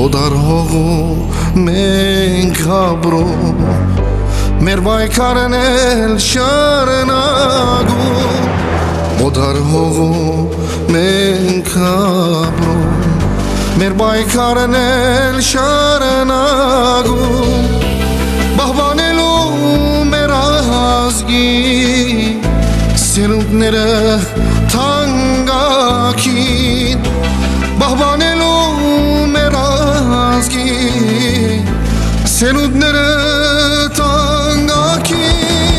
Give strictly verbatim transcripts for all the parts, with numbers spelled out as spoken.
օդար հողում մենք ապրում, մեր պայքարն էլ շարունակում, օդար հողում մենք ապրում, մեր պայքարն էլ շարունակում, պահպանելու մեր ազգի սերունդները թանկագին, պահպանելու մեր ազգի սերունդները թանկագին,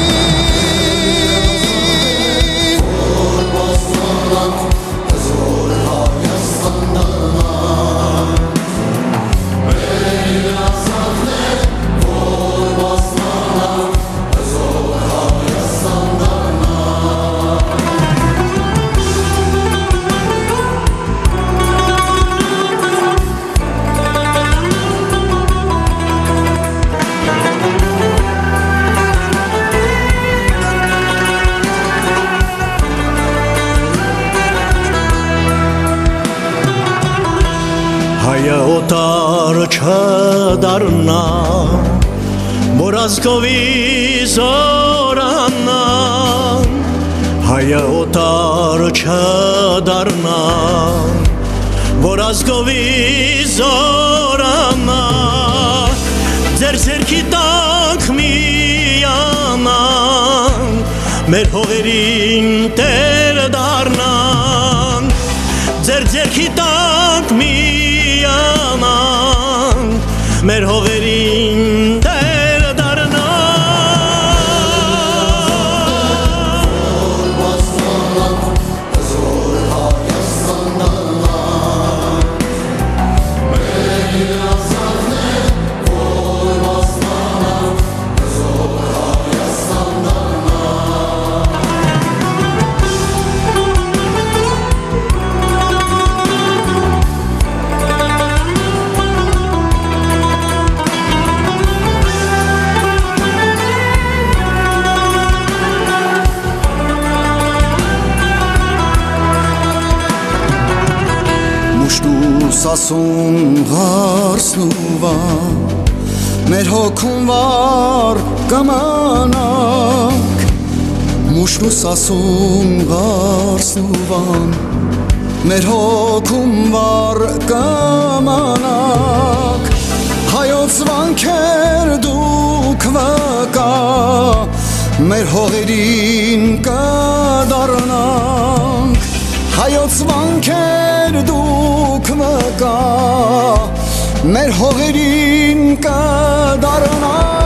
որ բազմանանք հզոր Հայաստանն, մեր ազգներ, որ բազմանանք հզոր Հայաստանն. Հայը օտար չդառնա, որ ազգովի զորանա, հայը օտար չդառնա, որ ազգովի զորանա, ձեր ձեռքի տակ միանան, մեր հողերին տեր դառնան, ձեր ձեռքի տակ միանան, մեր հողերին տեր դառնան, որ բազմանանք հզոր Հայաստանն, մեր ազգներ, որ բազմանանք հզոր Հայաստանն. Սասուն գարսնուվան, մեր հոգում վար կամանանք, մուշն ու սասուն գարսնուվան, մեր հոգում վար կամանանք, հայոց վանքեր դուք վկա, մեր հողերին կդառնանք, հայոց վանքեր դուք վկա, մեր հողերին կդառնանք.